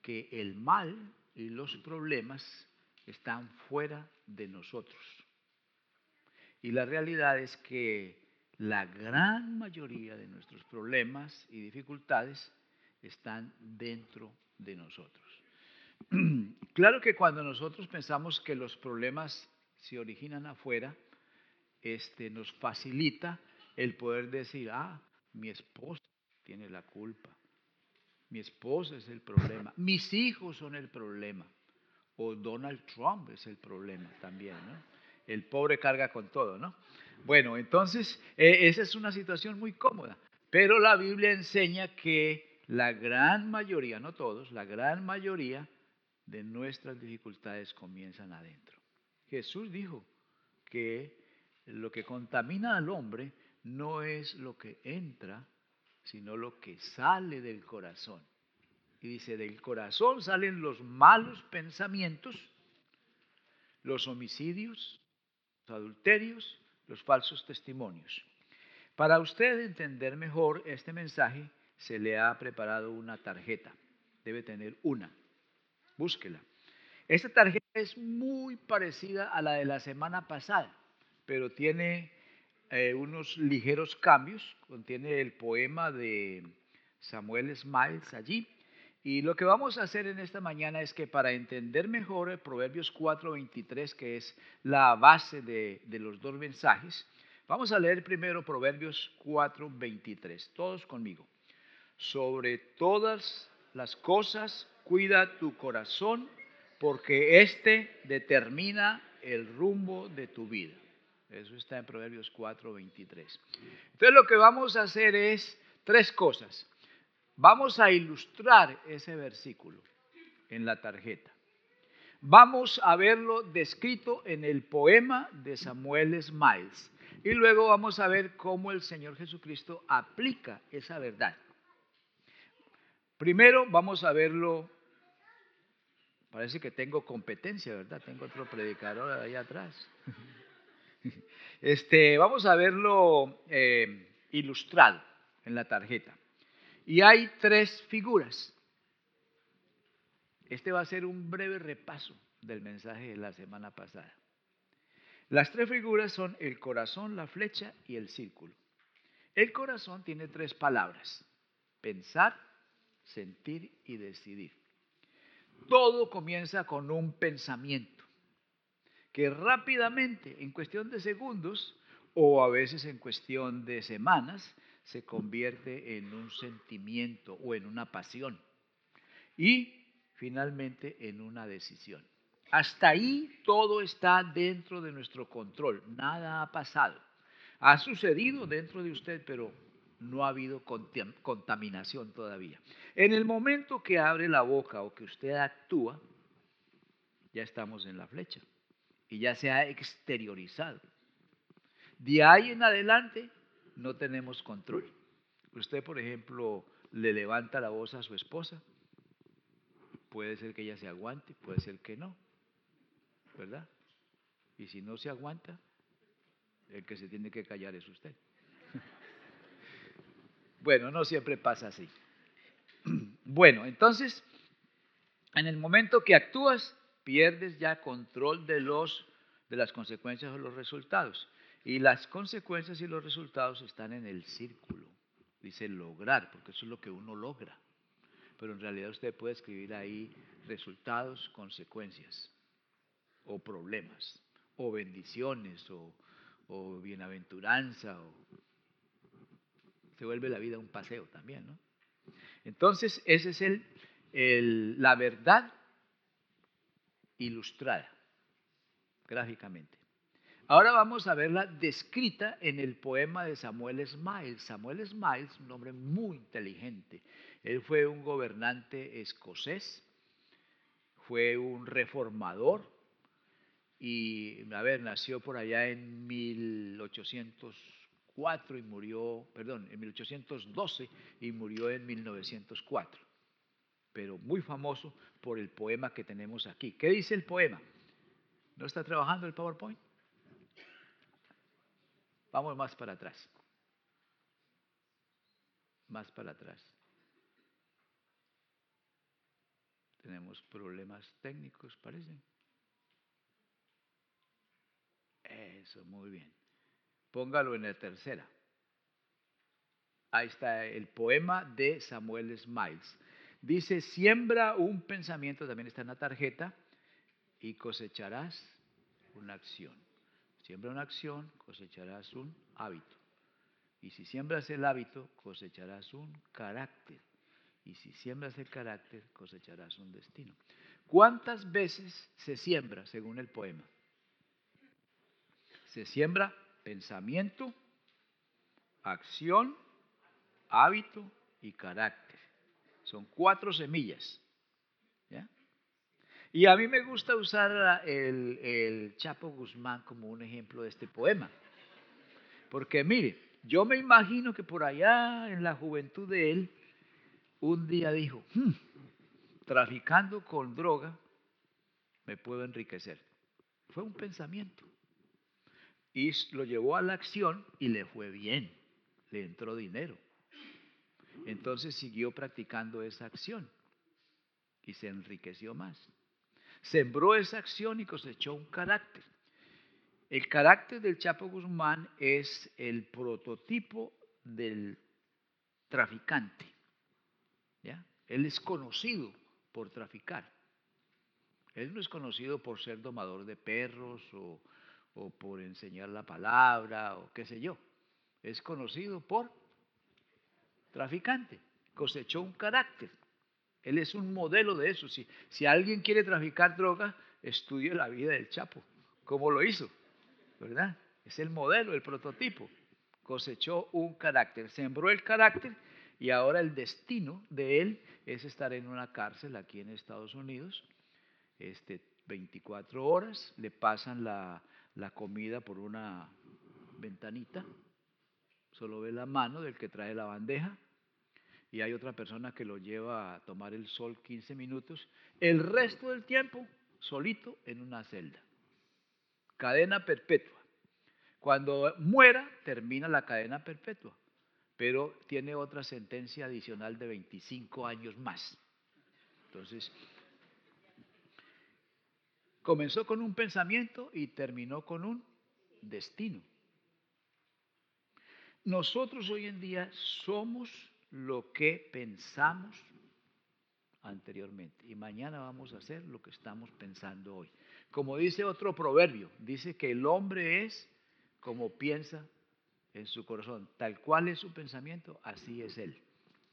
que el mal y los problemas están fuera de nosotros. Y la realidad es que la gran mayoría de nuestros problemas y dificultades están dentro de nosotros. Claro que cuando nosotros pensamos que los problemas se originan afuera, nos facilita el poder decir, mi esposa tiene la culpa, mi esposa es el problema, mis hijos son el problema, o Donald Trump es el problema también, ¿no? El pobre carga con todo, ¿no? Bueno, entonces, esa es una situación muy cómoda, pero la Biblia enseña que la gran mayoría, no todos, la gran mayoría de nuestras dificultades comienzan adentro. Jesús dijo que lo que contamina al hombre no es lo que entra, sino lo que sale del corazón. Y dice, del corazón salen los malos pensamientos, los homicidios, los adulterios, los falsos testimonios. Para usted entender mejor este mensaje, se le ha preparado una tarjeta. Debe tener una. Búsquela. Esta tarjeta es muy parecida a la de la semana pasada, pero tiene unos ligeros cambios. Contiene el poema de Samuel Smiles allí. Y lo que vamos a hacer en esta mañana es que para entender mejor el Proverbios 4:23, que es la base de los dos mensajes, vamos a leer primero Proverbios 4:23. Todos conmigo. Sobre todas las cosas cuida tu corazón, porque éste determina el rumbo de tu vida. Eso está en Proverbios 4:23. Entonces lo que vamos a hacer es tres cosas. Vamos a ilustrar ese versículo en la tarjeta. Vamos a verlo descrito en el poema de Samuel Smiles. Y luego vamos a ver cómo el Señor Jesucristo aplica esa verdad. Primero vamos a verlo, parece que tengo competencia, ¿verdad? Tengo otro predicador ahí atrás. Vamos a verlo ilustrado en la tarjeta. Y hay tres figuras. Este va a ser un breve repaso del mensaje de la semana pasada. Las tres figuras son el corazón, la flecha y el círculo. El corazón tiene tres palabras: pensar, sentir y decidir. Todo comienza con un pensamiento que rápidamente, en cuestión de segundos o a veces en cuestión de semanas, se convierte en un sentimiento o en una pasión y finalmente en una decisión. Hasta ahí todo está dentro de nuestro control, nada ha pasado. Ha sucedido dentro de usted, pero no ha habido contaminación todavía. En el momento que abre la boca o que usted actúa, ya estamos en la flecha y ya se ha exteriorizado. De ahí en adelante no tenemos control. Usted, por ejemplo, le levanta la voz a su esposa, puede ser que ella se aguante, puede ser que no, ¿verdad? Y si no se aguanta, el que se tiene que callar es usted. Bueno, no siempre pasa así. Bueno, entonces, en el momento que actúas, pierdes ya control de las consecuencias o los resultados. Y las consecuencias y los resultados están en el círculo. Dice lograr, porque eso es lo que uno logra. Pero en realidad usted puede escribir ahí resultados, consecuencias, o problemas, o bendiciones, o bienaventuranza, o se vuelve la vida un paseo también, ¿no? Entonces, esa es la verdad ilustrada gráficamente. Ahora vamos a verla descrita en el poema de Samuel Smiles. Samuel Smiles, un hombre muy inteligente. Él fue un gobernante escocés, fue un reformador y, nació por allá en 1804 y murió, en 1812 y murió en 1904. Pero muy famoso por el poema que tenemos aquí. ¿Qué dice el poema? ¿No está trabajando el PowerPoint? Vamos más para atrás. Más para atrás. tenemos problemas técnicos, parece. Eso, muy bien. Póngalo en la tercera. Ahí está el poema de Samuel Smiles. Dice, siembra un pensamiento, también está en la tarjeta, y cosecharás una acción. Siembra una acción, cosecharás un hábito. Y si siembras el hábito, cosecharás un carácter. Y si siembras el carácter, cosecharás un destino. ¿Cuántas veces se siembra según el poema? Se siembra pensamiento, acción, hábito y carácter. Son 4 semillas. ¿Ya? Y a mí me gusta usar el Chapo Guzmán como un ejemplo de este poema. Porque mire, yo me imagino que por allá en la juventud de él, un día dijo, traficando con droga me puedo enriquecer. Fue un pensamiento. Y lo llevó a la acción y le fue bien, le entró dinero. Entonces siguió practicando esa acción y se enriqueció más. Sembró esa acción y cosechó un carácter. El carácter del Chapo Guzmán es el prototipo del traficante. ¿Ya? Él es conocido por traficar. Él no es conocido por ser domador de perros o por enseñar la palabra o qué sé yo. Es conocido por traficante. Cosechó un carácter. Él es un modelo de eso. Si alguien quiere traficar droga, estudie la vida del Chapo. ¿Cómo lo hizo? ¿Verdad? Es el modelo, el prototipo. Cosechó un carácter, sembró el carácter y ahora el destino de él es estar en una cárcel aquí en Estados Unidos. 24 horas, le pasan la comida por una ventanita, solo ve la mano del que trae la bandeja y hay otra persona que lo lleva a tomar el sol 15 minutos, el resto del tiempo solito en una celda. Cadena perpetua. Cuando muera, termina la cadena perpetua, pero tiene otra sentencia adicional de 25 años más. Entonces, comenzó con un pensamiento y terminó con un destino. Nosotros hoy en día somos lo que pensamos anteriormente y mañana vamos a hacer lo que estamos pensando hoy. Como dice otro proverbio, dice que el hombre es como piensa en su corazón, tal cual es su pensamiento, así es él.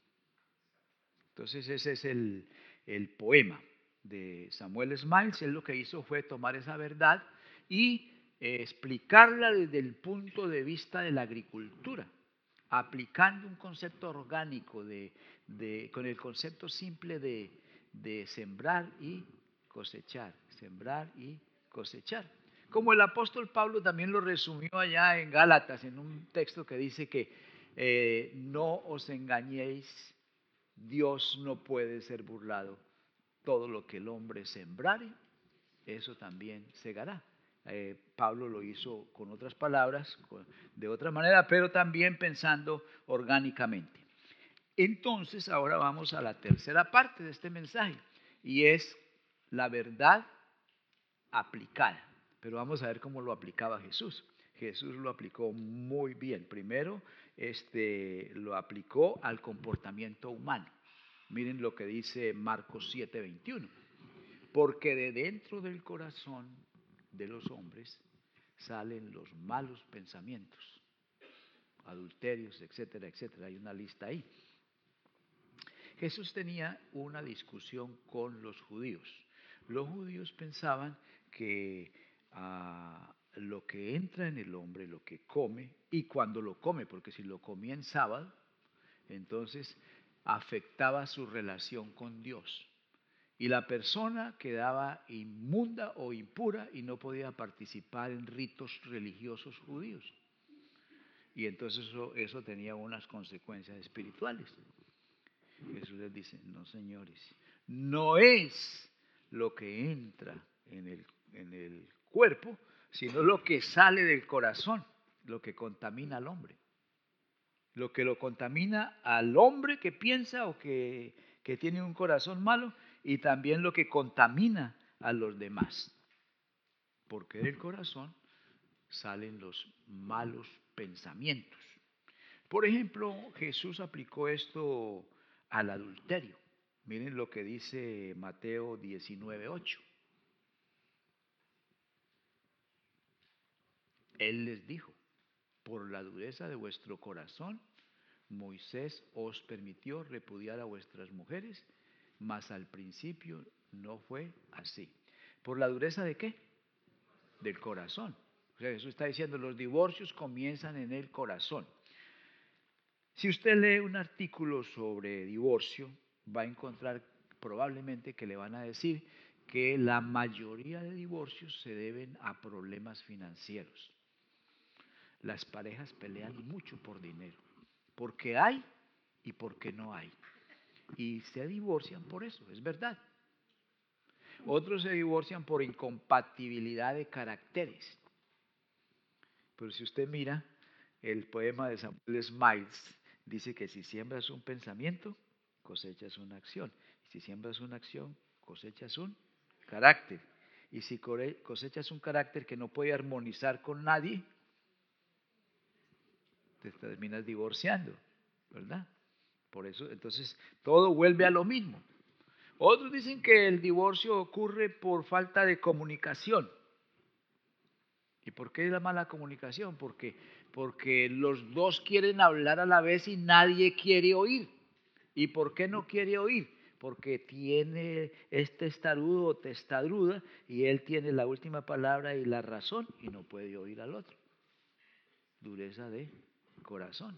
Entonces ese es el poema de Samuel Smiles. Él lo que hizo fue tomar esa verdad y explicarla desde el punto de vista de la agricultura, aplicando un concepto orgánico con el concepto simple de sembrar y cosechar, sembrar y cosechar. Como el apóstol Pablo también lo resumió allá en Gálatas, en un texto que dice que no os engañéis, Dios no puede ser burlado. Todo lo que el hombre sembrare, eso también segará. Pablo lo hizo con otras palabras, de otra manera, pero también pensando orgánicamente. Entonces, ahora vamos a la tercera parte de este mensaje, y es la verdad aplicada. Pero vamos a ver cómo lo aplicaba Jesús. Jesús lo aplicó muy bien. Primero, lo aplicó al comportamiento humano. Miren lo que dice Marcos 7:21. Porque de dentro del corazón de los hombres salen los malos pensamientos, adulterios, etcétera, etcétera. Hay una lista ahí. Jesús tenía una discusión con los judíos. Los judíos pensaban que lo que entra en el hombre, lo que come, y cuando lo come, porque si lo comía en sábado, entonces afectaba su relación con Dios. Y la persona quedaba inmunda o impura y no podía participar en ritos religiosos judíos. Y entonces eso tenía unas consecuencias espirituales. Jesús les dice, no señores, no es lo que entra en el cuerpo, sino lo que sale del corazón, lo que contamina al hombre. Lo que lo contamina al hombre que piensa o que tiene un corazón malo y también lo que contamina a los demás. Porque del corazón salen los malos pensamientos. Por ejemplo, Jesús aplicó esto al adulterio. Miren lo que dice Mateo 19:8. Él les dijo, por la dureza de vuestro corazón, Moisés os permitió repudiar a vuestras mujeres, mas al principio no fue así. ¿Por la dureza de qué? Del corazón. O sea, Jesús está diciendo, los divorcios comienzan en el corazón. Si usted lee un artículo sobre divorcio, va a encontrar probablemente que le van a decir que la mayoría de divorcios se deben a problemas financieros. Las parejas pelean mucho por dinero, porque hay y porque no hay. Y se divorcian por eso, es verdad. Otros se divorcian por incompatibilidad de caracteres. Pero si usted mira el poema de Samuel Smiles, dice que si siembras un pensamiento, cosechas una acción. Y si siembras una acción, cosechas un carácter. Y si cosechas un carácter que no puede armonizar con nadie, te terminas divorciando, ¿verdad? Por eso, entonces, todo vuelve a lo mismo. Otros dicen que el divorcio ocurre por falta de comunicación. ¿Y por qué es la mala comunicación? Porque los dos quieren hablar a la vez y nadie quiere oír. ¿Y por qué no quiere oír? Porque es testarudo o testaruda y él tiene la última palabra y la razón y no puede oír al otro. Dureza de corazón.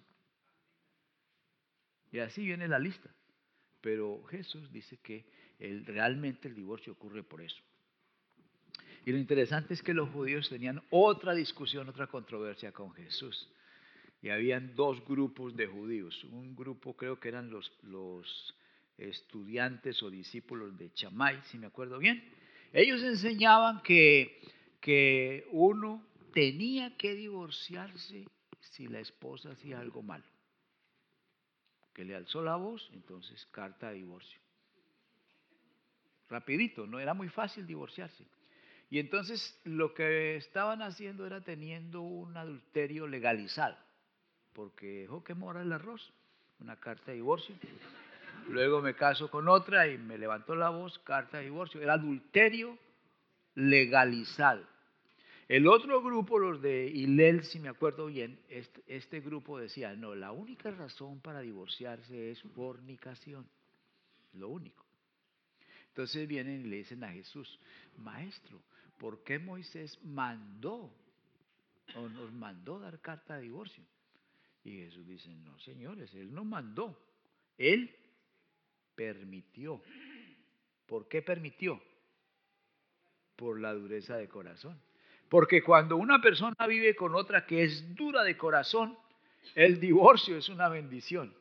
Y así viene la lista. Pero Jesús dice que realmente el divorcio ocurre por eso. Y lo interesante es que los judíos tenían otra discusión, otra controversia con Jesús. Y habían dos grupos de judíos. Un grupo creo que eran los estudiantes o discípulos de Chamay, si me acuerdo bien. Ellos enseñaban que uno tenía que divorciarse si la esposa hacía algo malo. Que le alzó la voz, entonces carta de divorcio. Rapidito, no era muy fácil divorciarse. Y entonces lo que estaban haciendo era teniendo un adulterio legalizado, porque dejó que mora el arroz, una carta de divorcio. Luego me caso con otra y me levantó la voz, carta de divorcio. Era adulterio legalizado. El otro grupo, los de Hillel, si me acuerdo bien, este grupo decía, no, la única razón para divorciarse es fornicación, lo único. Entonces vienen y le dicen a Jesús, maestro, ¿por qué Moisés mandó o nos mandó dar carta de divorcio? Y Jesús dice, no señores, él no mandó, él permitió. ¿Por qué permitió? Por la dureza de corazón. Porque cuando una persona vive con otra que es dura de corazón, el divorcio es una bendición.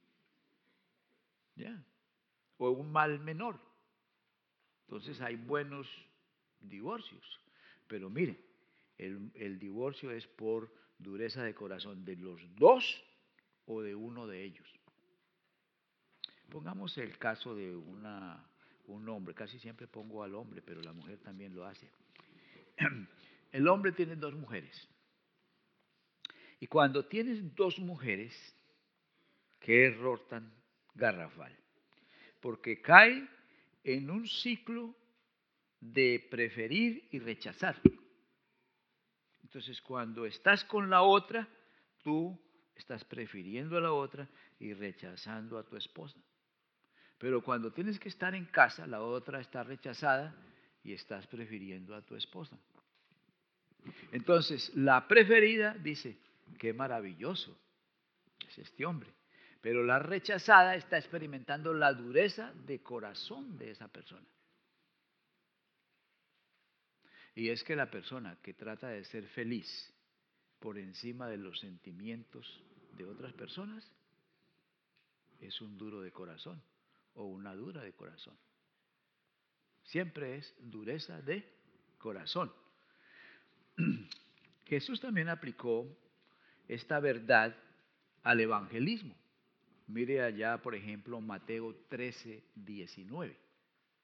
¿Ya? O un mal menor. Entonces hay buenos divorcios. Pero mire, el divorcio es por dureza de corazón de los dos o de uno de ellos. Pongamos el caso de un hombre, casi siempre pongo al hombre, pero la mujer también lo hace. El hombre tiene dos mujeres. Y cuando tienes dos mujeres, qué error tan garrafal. Porque cae en un ciclo de preferir y rechazar. Entonces, cuando estás con la otra, tú estás prefiriendo a la otra y rechazando a tu esposa. Pero cuando tienes que estar en casa, la otra está rechazada y estás prefiriendo a tu esposa. Entonces, la preferida dice, qué maravilloso es este hombre. Pero la rechazada está experimentando la dureza de corazón de esa persona. Y es que la persona que trata de ser feliz por encima de los sentimientos de otras personas es un duro de corazón o una dura de corazón. Siempre es dureza de corazón. Jesús también aplicó esta verdad al evangelismo. Mire allá, por ejemplo, Mateo 13, 19.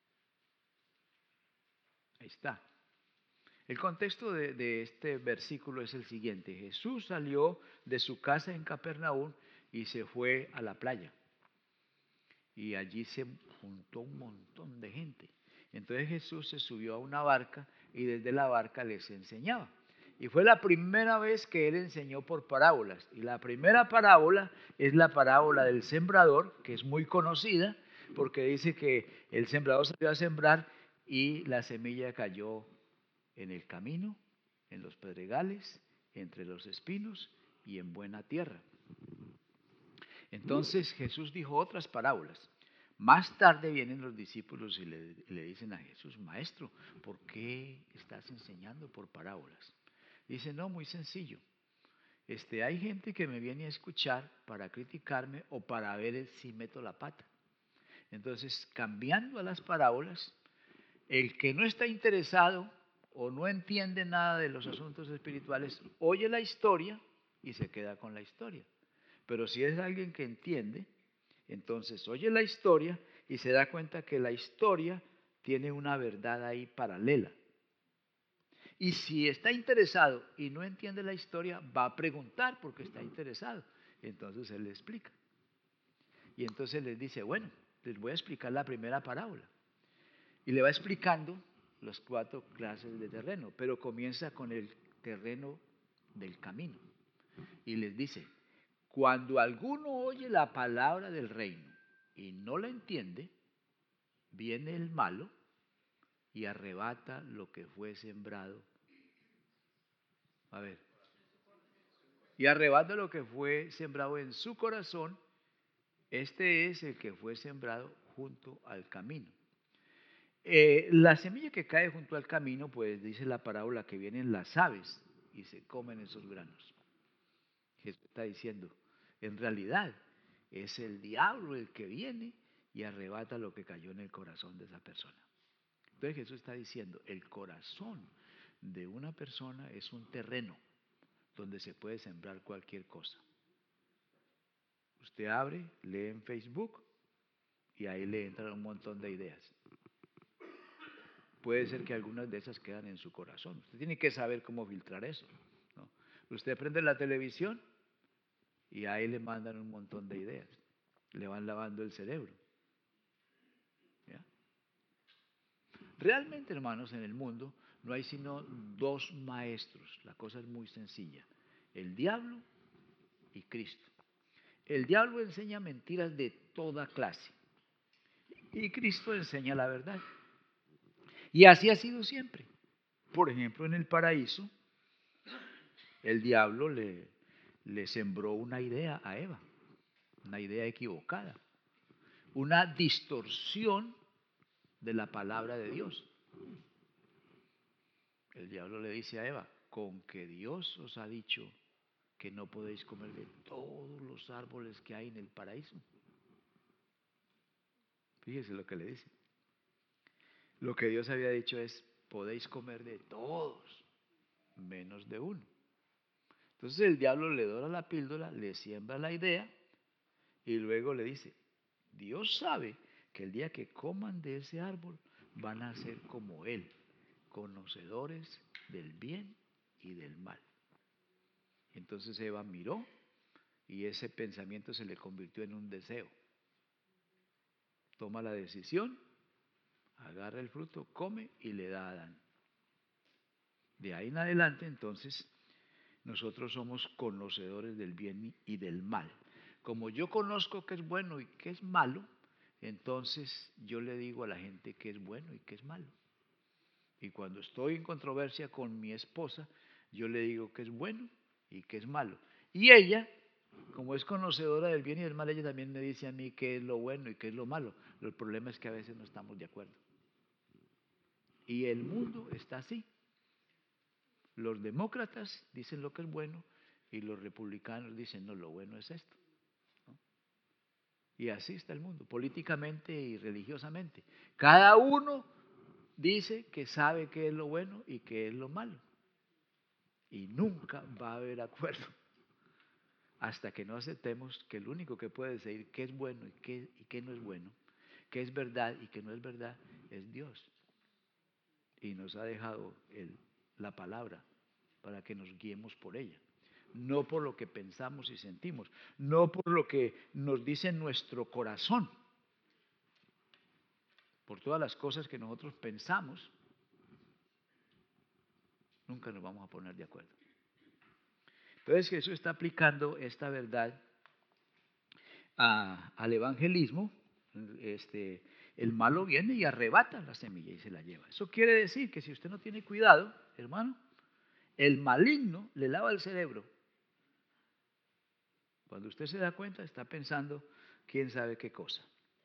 Ahí está. El contexto de este versículo es el siguiente. Jesús salió de su casa en Capernaum y se fue a la playa. Y allí se juntó un montón de gente. Entonces Jesús se subió a una barca y desde la barca les enseñaba. Y fue la primera vez que él enseñó por parábolas. Y la primera parábola es la parábola del sembrador, que es muy conocida, porque dice que el sembrador salió a sembrar y la semilla cayó en el camino, en los pedregales, entre los espinos y en buena tierra. Entonces Jesús dijo otras parábolas. Más tarde vienen los discípulos y le dicen a Jesús: Maestro, ¿por qué estás enseñando por parábolas? Dice: no, muy sencillo. Hay gente que me viene a escuchar para criticarme o para ver si meto la pata. Entonces, cambiando a las parábolas, el que no está interesado o no entiende nada de los asuntos espirituales, oye la historia y se queda con la historia. Pero si es alguien que entiende, entonces oye la historia y se da cuenta que la historia tiene una verdad ahí paralela. Y si está interesado y no entiende la historia, va a preguntar porque está interesado. Entonces él le explica. Y entonces les dice: bueno, les voy a explicar la primera parábola. Y le va explicando las 4 clases de terreno, pero comienza con el terreno del camino. Y les dice: cuando alguno oye la palabra del reino y no la entiende, viene el malo y arrebata lo que fue sembrado. A ver. Y arrebata lo que fue sembrado en su corazón. Este es el que fue sembrado junto al camino. La semilla que cae junto al camino, pues dice la parábola que vienen las aves y se comen esos granos. Jesús está diciendo: en realidad es el diablo el que viene y arrebata lo que cayó en el corazón de esa persona. Entonces Jesús está diciendo: el corazón de una persona es un terreno donde se puede sembrar cualquier cosa. Usted abre, lee en Facebook y ahí le entran un montón de ideas. Puede ser que algunas de esas quedan en su corazón. Usted tiene que saber cómo filtrar eso, ¿no? Usted prende la televisión y ahí le mandan un montón de ideas. Le van lavando el cerebro. ¿Ya? Realmente, hermanos, en el mundo no hay sino 2 maestros. La cosa es muy sencilla: el diablo y Cristo. El diablo enseña mentiras de toda clase y Cristo enseña la verdad. Y así ha sido siempre. Por ejemplo, en el paraíso, el diablo le sembró una idea a Eva, una idea equivocada, una distorsión de la palabra de Dios. El diablo le dice a Eva: con que Dios os ha dicho que no podéis comer de todos los árboles que hay en el paraíso. Fíjese lo que le dice. Lo que Dios había dicho es: podéis comer de todos, menos de uno. Entonces el diablo le dora la píldora, le siembra la idea y luego le dice: Dios sabe que el día que coman de ese árbol van a ser como Él, conocedores del bien y del mal. Entonces Eva miró y ese pensamiento se le convirtió en un deseo. Toma la decisión, agarra el fruto, come y le da a Adán. De ahí en adelante, entonces, nosotros somos conocedores del bien y del mal. Como yo conozco qué es bueno y qué es malo, entonces yo le digo a la gente qué es bueno y qué es malo. Y cuando estoy en controversia con mi esposa, yo le digo qué es bueno y qué es malo. Y ella, como es conocedora del bien y del mal, ella también me dice a mí qué es lo bueno y qué es lo malo. El problema es que a veces no estamos de acuerdo. Y el mundo está así. Los demócratas dicen lo que es bueno y los republicanos dicen: no, lo bueno es esto, ¿no? Y así está el mundo, políticamente y religiosamente. Cada uno dice que sabe qué es lo bueno y qué es lo malo. Y nunca va a haber acuerdo hasta que no aceptemos que el único que puede decir qué es bueno y qué no es bueno, qué es verdad y qué no es verdad, es Dios. y nos ha dejado la palabra para que nos guiemos por ella. No por lo que pensamos y sentimos, no por lo que nos dice nuestro corazón, por todas las cosas que nosotros pensamos, nunca nos vamos a poner de acuerdo. Entonces Jesús está aplicando esta verdad al evangelismo. El malo viene y arrebata la semilla y se la lleva. Eso quiere decir que si usted no tiene cuidado, hermano, el maligno le lava el cerebro. Cuando usted se da cuenta, está pensando quién sabe qué cosa.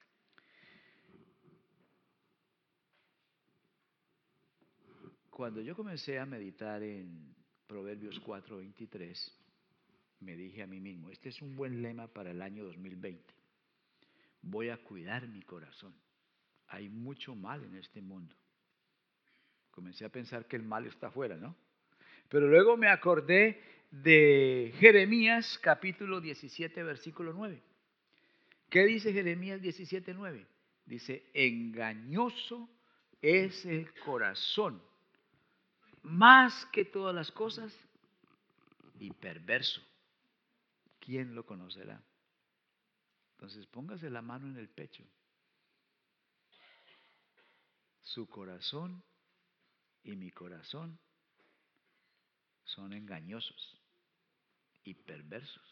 Cuando yo comencé a meditar en Proverbios 4:23, me dije a mí mismo, este es un buen lema para el año 2020. Voy a cuidar mi corazón. Hay mucho mal en este mundo. Comencé a pensar que el mal está afuera, ¿no? Pero luego me acordé de Jeremías capítulo 17, versículo 9. ¿Qué dice Jeremías 17:9? Dice, engañoso es el corazón, más que todas las cosas, y perverso. ¿Quién lo conocerá? Entonces póngase la mano en el pecho. Su corazón y mi corazón son engañosos y perversos.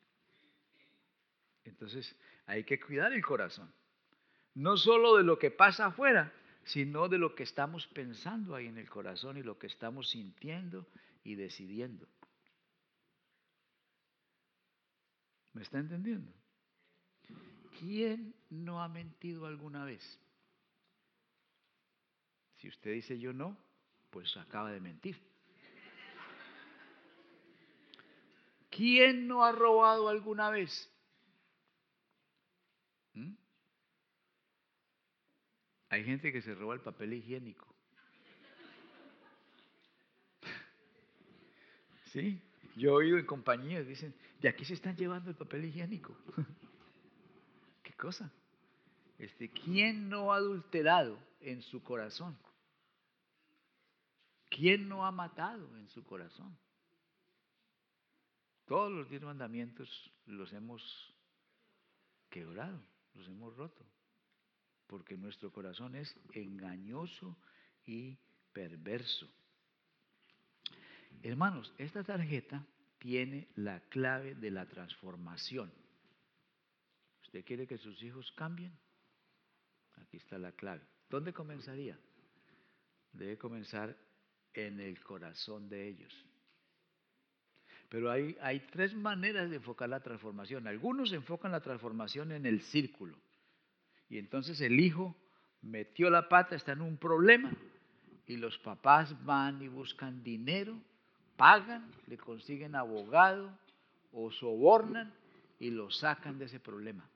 Entonces hay que cuidar el corazón. No solo de lo que pasa afuera, sino de lo que estamos pensando ahí en el corazón y lo que estamos sintiendo y decidiendo. ¿Me está entendiendo? ¿Quién no ha mentido alguna vez? Si usted dice yo no, pues acaba de mentir. ¿Quién no ha robado alguna vez? ¿Mm? Hay gente que se roba el papel higiénico. ¿Sí? Yo he oído en compañías, dicen, de aquí se están llevando el papel higiénico. ¿Qué cosa? ¿Quién no ha adulterado en su corazón? ¿Quién no ha matado en su corazón? Todos los 10 mandamientos los hemos quebrado, los hemos roto, porque nuestro corazón es engañoso y perverso. Hermanos, esta tarjeta tiene la clave de la transformación. ¿Usted quiere que sus hijos cambien? Aquí está la clave. ¿Dónde comenzaría? Debe comenzar en el corazón de ellos. Pero hay 3 maneras de enfocar la transformación. Algunos enfocan la transformación en el círculo. Y entonces el hijo metió la pata, está en un problema, y los papás van y buscan dinero, pagan, le consiguen abogado o sobornan y lo sacan de ese problema.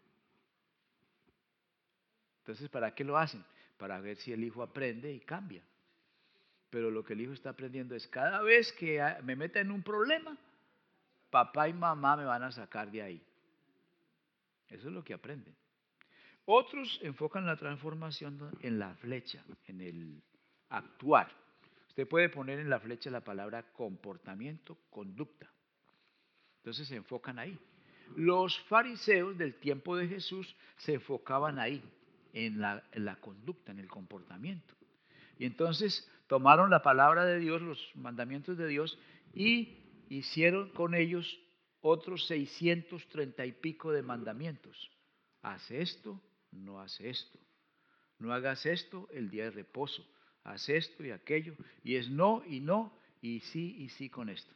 Entonces, ¿para qué lo hacen? Para ver si el hijo aprende y cambia. Pero lo que el hijo está aprendiendo es cada vez que me meta en un problema, papá y mamá me van a sacar de ahí. Eso es lo que aprenden. Otros enfocan la transformación en la flecha, en el actuar. Usted puede poner en la flecha la palabra comportamiento, conducta. Entonces se enfocan ahí. Los fariseos del tiempo de Jesús se enfocaban ahí, en la conducta, en el comportamiento. Y entonces tomaron la palabra de Dios, los mandamientos de Dios, y hicieron con ellos otros 630 y pico de mandamientos. Haz esto, no hace esto. No hagas esto el día de reposo. Haz esto y aquello. Y es no, y sí con esto.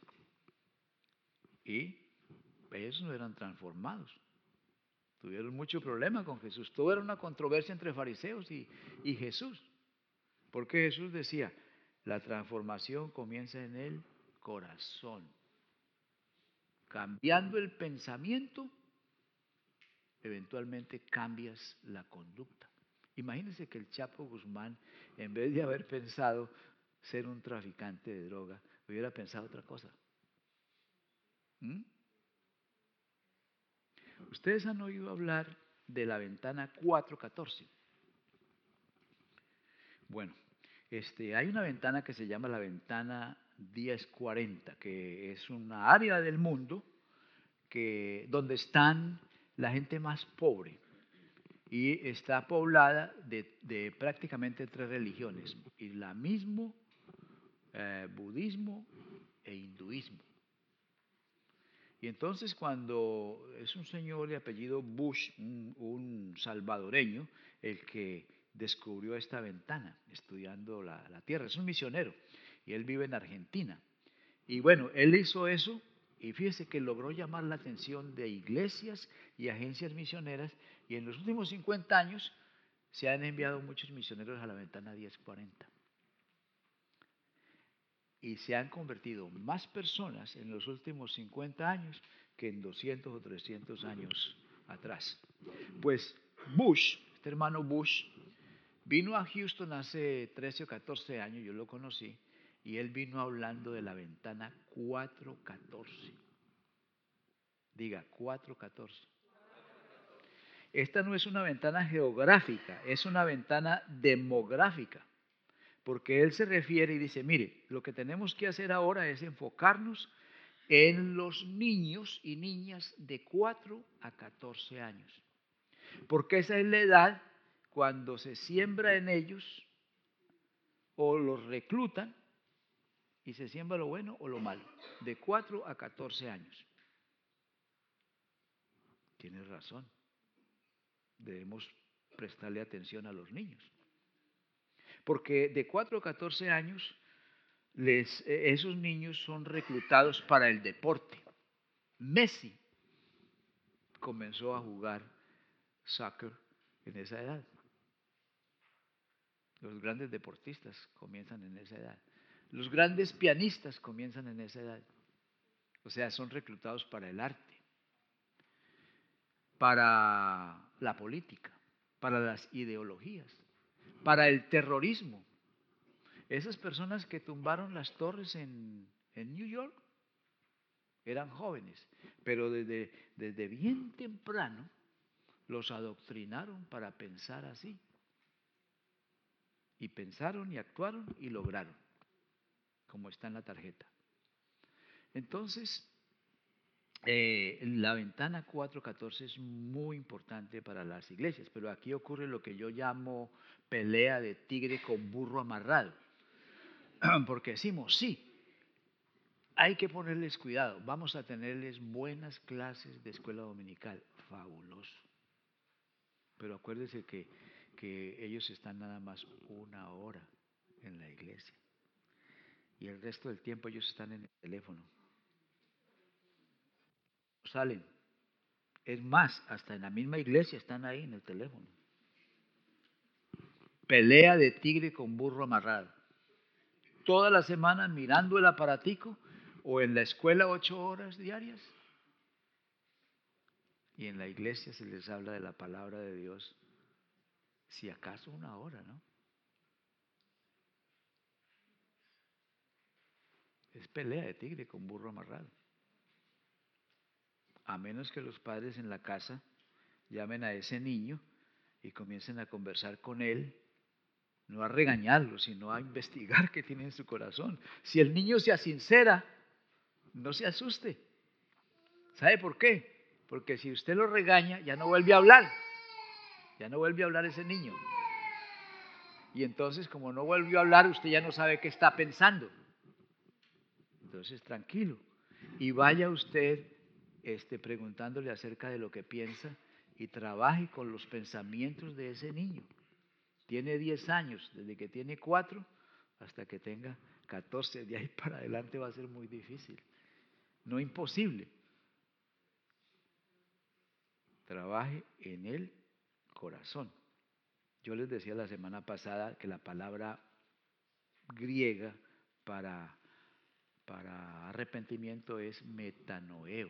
Y ellos no eran transformados. Tuvieron mucho problema con Jesús. Todo era una controversia entre fariseos y Jesús. Porque Jesús decía, la transformación comienza en el corazón. Cambiando el pensamiento, eventualmente cambias la conducta. Imagínense que el Chapo Guzmán, en vez de haber pensado ser un traficante de droga, hubiera pensado otra cosa. ¿Mm? Ustedes han oído hablar de la ventana 414. Bueno, hay una ventana que se llama la ventana 1040, que es una área del mundo donde están la gente más pobre y está poblada de prácticamente 3 religiones, islamismo, budismo e hinduismo. Y entonces cuando es un señor de apellido Bush, un salvadoreño, el que descubrió esta ventana estudiando la tierra, es un misionero y él vive en Argentina. Y bueno, él hizo eso y fíjese que logró llamar la atención de iglesias y agencias misioneras y en los últimos 50 años se han enviado muchos misioneros a la ventana 1040. Y se han convertido más personas en los últimos 50 años que en 200 o 300 años atrás. Pues Bush, este hermano Bush, vino a Houston hace 13 o 14 años, yo lo conocí, y él vino hablando de la ventana 414. Diga, 414. Esta no es una ventana geográfica, es una ventana demográfica. Porque él se refiere y dice, mire, lo que tenemos que hacer ahora es enfocarnos en los niños y niñas de 4 a 14 años. Porque esa es la edad cuando se siembra en ellos o los reclutan y se siembra lo bueno o lo malo, de 4 a 14 años. Tienes razón, debemos prestarle atención a los niños. Porque de 4 a 14 años, esos niños son reclutados para el deporte. Messi comenzó a jugar soccer en esa edad. Los grandes deportistas comienzan en esa edad. Los grandes pianistas comienzan en esa edad. O sea, son reclutados para el arte, para la política, para las ideologías, para el terrorismo. Esas personas que tumbaron las torres en New York eran jóvenes, pero desde bien temprano los adoctrinaron para pensar así. Y pensaron y actuaron y lograron, como está en la tarjeta. Entonces, la ventana 414 es muy importante para las iglesias, pero aquí ocurre lo que yo llamo pelea de tigre con burro amarrado. Porque decimos, sí, hay que ponerles cuidado, vamos a tenerles buenas clases de escuela dominical, fabuloso. Pero acuérdense que ellos están nada más 1 hora en la iglesia y el resto del tiempo ellos están en el teléfono. Salen. Es más, hasta en la misma iglesia están ahí en el teléfono. Pelea de tigre con burro amarrado. Toda la semana mirando el aparatico o en la escuela 8 horas diarias. Y en la iglesia se les habla de la palabra de Dios, si acaso 1 hora, ¿no? Es pelea de tigre con burro amarrado. A menos que los padres en la casa llamen a ese niño y comiencen a conversar con él, no a regañarlo, sino a investigar qué tiene en su corazón. Si el niño se asincera, no se asuste. ¿Sabe por qué? Porque si usted lo regaña, ya no vuelve a hablar. Ya no vuelve a hablar ese niño. Y entonces, como no volvió a hablar, usted ya no sabe qué está pensando. Entonces, tranquilo. Y vaya usted preguntándole acerca de lo que piensa y trabaje con los pensamientos de ese niño. Tiene 10 años, desde que tiene 4 hasta que tenga 14. De ahí para adelante va a ser muy difícil. No imposible. Trabaje en el corazón. Yo les decía la semana pasada que la palabra griega para arrepentimiento es metanoeo.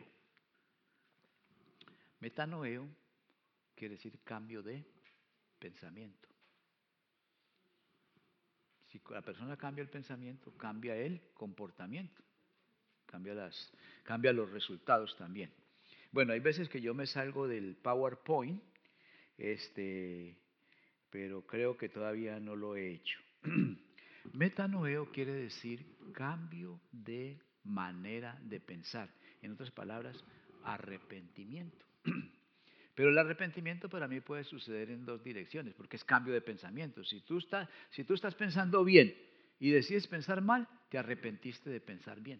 Metanoeo quiere decir cambio de pensamiento. Si la persona cambia el pensamiento, cambia el comportamiento, cambia los resultados también. Bueno, hay veces que yo me salgo del PowerPoint, pero creo que todavía no lo he hecho. Metanoeo quiere decir cambio de manera de pensar. En otras palabras, arrepentimiento. Pero el arrepentimiento para mí puede suceder en dos direcciones, porque es cambio de pensamiento. Si tú estás pensando bien y decides pensar mal, te arrepentiste de pensar bien.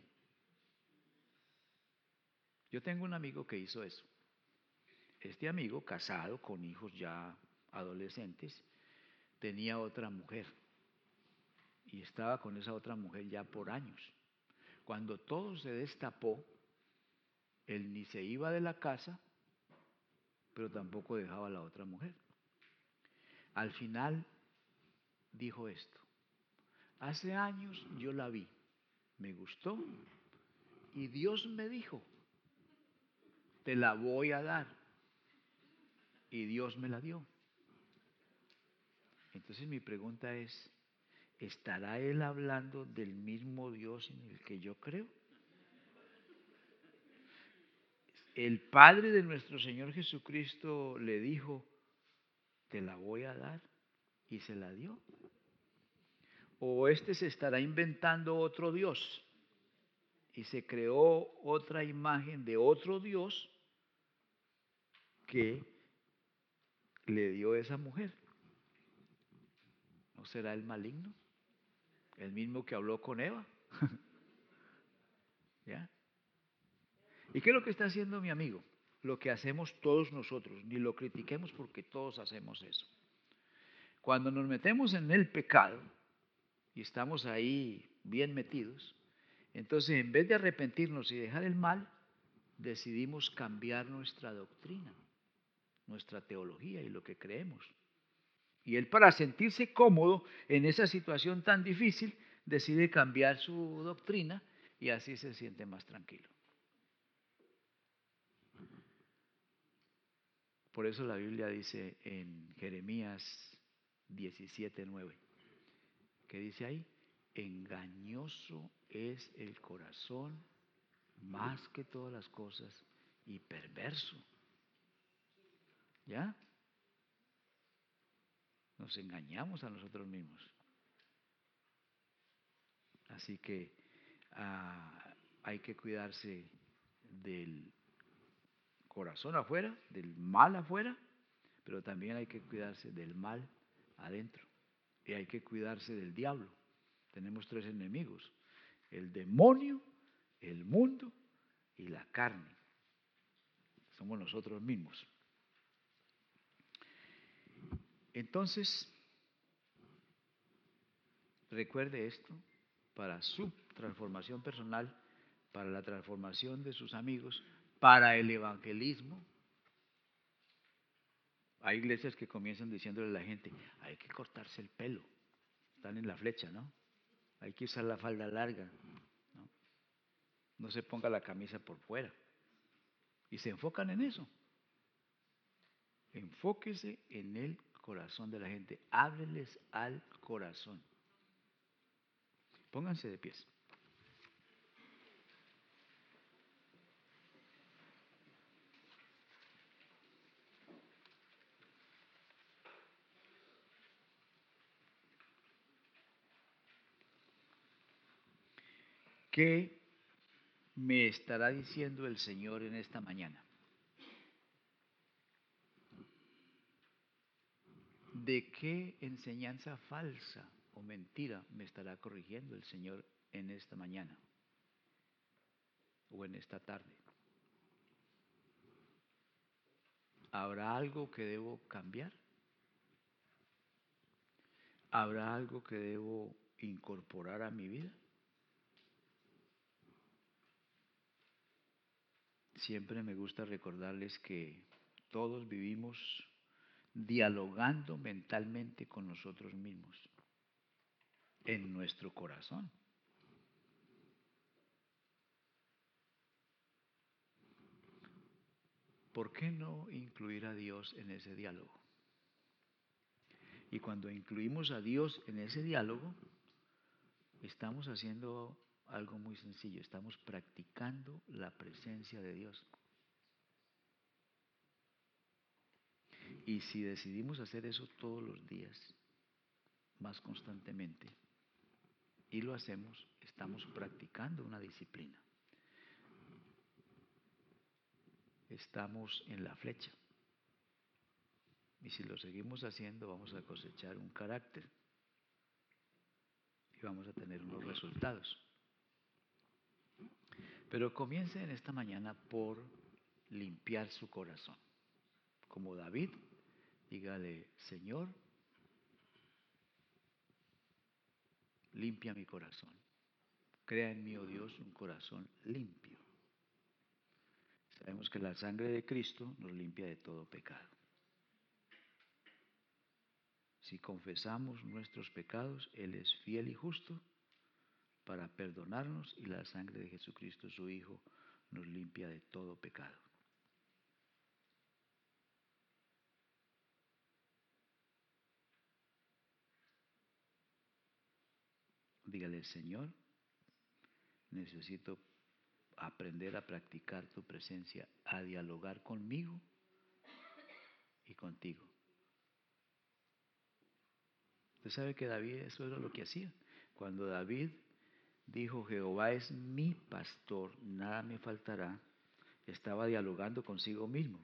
Yo tengo un amigo que hizo eso. Este amigo, casado, con hijos ya adolescentes, tenía otra mujer y estaba con esa otra mujer ya por años. Cuando todo se destapó, él ni se iba de la casa, pero tampoco dejaba a la otra mujer. Al final dijo esto: hace años yo la vi, me gustó y Dios me dijo, te la voy a dar. Y Dios me la dio. Entonces mi pregunta es, ¿estará él hablando del mismo Dios en el que yo creo? El Padre de nuestro Señor Jesucristo le dijo, te la voy a dar, y se la dio. ¿O este se estará inventando otro Dios y se creó otra imagen de otro Dios que le dio esa mujer? ¿No será el maligno? El mismo que habló con Eva. ¿Ya? ¿Y qué es lo que está haciendo mi amigo? Lo que hacemos todos nosotros, ni lo critiquemos porque todos hacemos eso. Cuando nos metemos en el pecado y estamos ahí bien metidos, entonces en vez de arrepentirnos y dejar el mal, decidimos cambiar nuestra doctrina, nuestra teología y lo que creemos. Y él, para sentirse cómodo en esa situación tan difícil, decide cambiar su doctrina y así se siente más tranquilo. Por eso la Biblia dice en Jeremías 17:9, ¿qué dice ahí? Engañoso es el corazón más que todas las cosas y perverso. ¿Ya? Nos engañamos a nosotros mismos. Así que hay que cuidarse del corazón afuera, del mal afuera, pero también hay que cuidarse del mal adentro. Y hay que cuidarse del diablo. Tenemos tres enemigos: el demonio, el mundo y la carne. Somos nosotros mismos. Entonces, recuerde esto para su transformación personal, para la transformación de sus amigos, para el evangelismo. Hay iglesias que comienzan diciéndole a la gente, hay que cortarse el pelo. Están en la flecha, ¿no? Hay que usar la falda larga, ¿no? No se ponga la camisa por fuera. Y se enfocan en eso. Enfóquese en el corazón de la gente. Hábleles al corazón. Pónganse de pies. ¿Qué me estará diciendo el Señor en esta mañana? ¿De qué enseñanza falsa o mentira me estará corrigiendo el Señor en esta mañana o en esta tarde? ¿Habrá algo que debo cambiar? ¿Habrá algo que debo incorporar a mi vida? Siempre me gusta recordarles que todos vivimos dialogando mentalmente con nosotros mismos, en nuestro corazón. ¿Por qué no incluir a Dios en ese diálogo? Y cuando incluimos a Dios en ese diálogo, estamos haciendo algo muy sencillo, estamos practicando la presencia de Dios. Y si decidimos hacer eso todos los días, más constantemente, y lo hacemos, estamos practicando una disciplina. Estamos en la flecha. Y si lo seguimos haciendo, vamos a cosechar un carácter y vamos a tener unos resultados. Pero comience en esta mañana por limpiar su corazón. Como David, dígale, Señor, limpia mi corazón. Crea en mí, oh Dios, un corazón limpio. Sabemos que la sangre de Cristo nos limpia de todo pecado. Si confesamos nuestros pecados, Él es fiel y justo para perdonarnos y la sangre de Jesucristo, su Hijo, nos limpia de todo pecado. Dígale, Señor, necesito aprender a practicar tu presencia, a dialogar conmigo y contigo. Usted sabe que David eso era lo que hacía. Cuando David dijo, Jehová es mi pastor, nada me faltará, estaba dialogando consigo mismo.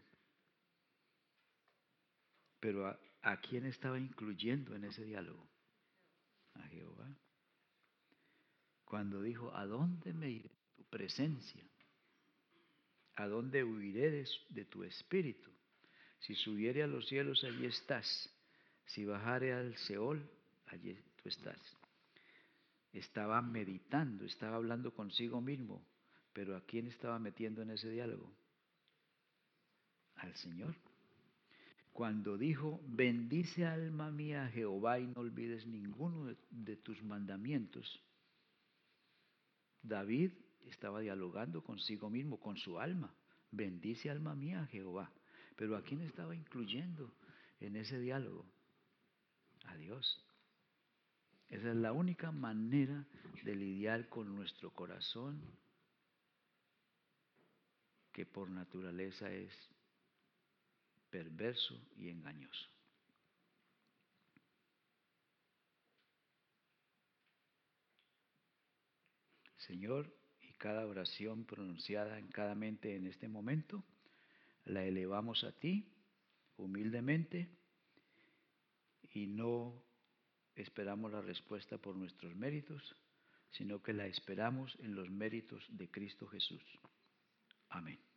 Pero ¿a quién estaba incluyendo en ese diálogo? A Jehová. Cuando dijo, ¿a dónde me iré de tu presencia? ¿A dónde huiré de tu espíritu? Si subiere a los cielos, allí estás. Si bajare al Seol, allí tú estás. Estaba meditando, estaba hablando consigo mismo. Pero ¿a quién estaba metiendo en ese diálogo? Al Señor. Cuando dijo, bendice alma mía a Jehová y no olvides ninguno de tus mandamientos, David estaba dialogando consigo mismo, con su alma. Bendice alma mía a Jehová. Pero ¿a quién estaba incluyendo en ese diálogo? A Dios. Esa es la única manera de lidiar con nuestro corazón, que por naturaleza es perverso y engañoso. Señor, y cada oración pronunciada en cada mente en este momento, la elevamos a ti humildemente y no esperamos la respuesta por nuestros méritos, sino que la esperamos en los méritos de Cristo Jesús. Amén.